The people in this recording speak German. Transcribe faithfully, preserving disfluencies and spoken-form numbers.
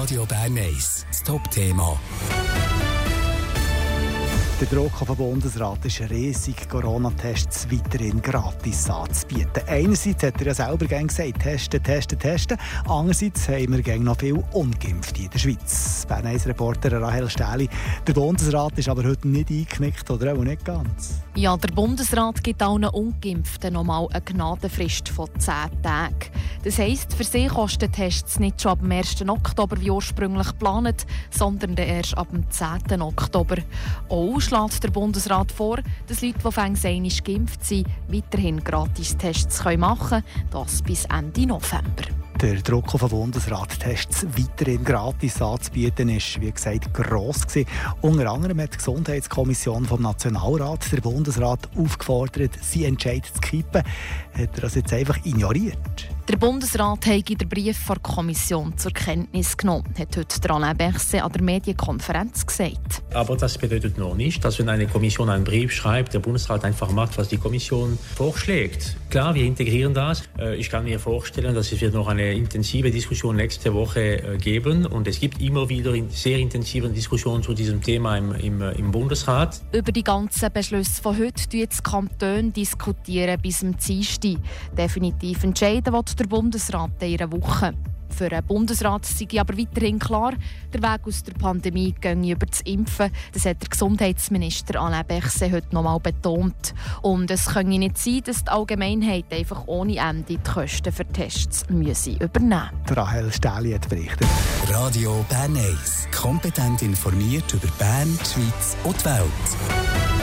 Radio Bern eins, das Top-Thema. Der Druck auf den Bundesrat ist riesig, Corona-Tests weiterhin gratis anzubieten. Einerseits hat er ja selber gerne gesagt, testen, testen, testen. Andererseits haben wir gerne noch viel Ungeimpfte in der Schweiz. Bern eins Reporterin Rahel Stähli. Der Bundesrat ist aber heute nicht eingeknickt, oder auch nicht ganz? Ja, der Bundesrat gibt allen Ungeimpften noch mal eine Gnadenfrist von zehn Tagen. Das heisst, für sie kosten Tests nicht schon ab dem ersten Oktober wie ursprünglich geplant, sondern erst ab dem zehnten Oktober. Auch schlägt der Bundesrat vor, dass Leute, die fängs einmal geimpft sind, weiterhin Gratistests machen können, das bis Ende November. Der Druck auf den Bundesrat, Tests weiterhin gratis anzubieten, ist, wie gesagt, gross gewesen. Unter anderem hat die Gesundheitskommission vom Nationalrat der Bundesrat aufgefordert, sie Entscheid zu kippen. Hat er das jetzt einfach ignoriert? Der Bundesrat hat den Brief der Kommission zur Kenntnis genommen, hat heute Alain Berset an der Medienkonferenz gesagt. Aber das bedeutet noch nicht, dass wenn eine Kommission einen Brief schreibt, der Bundesrat einfach macht, was die Kommission vorschlägt. Klar, wir integrieren das. Ich kann mir vorstellen, dass es wird noch eine intensive Diskussion nächste Woche geben. Und es gibt immer wieder sehr intensive Diskussionen zu diesem Thema im, im, im Bundesrat. Über die ganzen Beschlüsse von heute diskutieren die Kantone diskutieren bis zum Dienstag. Definitiv entscheiden wird der Bundesrat in einer Woche. Für den Bundesrat sei aber weiterhin klar, der Weg aus der Pandemie gehe über das Impfen. Das hat der Gesundheitsminister Alain Berset heute noch einmal betont. Und es könne nicht sein, dass die Allgemeinheit einfach ohne Ende die Kosten für Tests müsse übernehmen müsse. Rahel Stähli hat berichtet. Radio Bern eins. Kompetent informiert über Bern, die Schweiz und die Welt.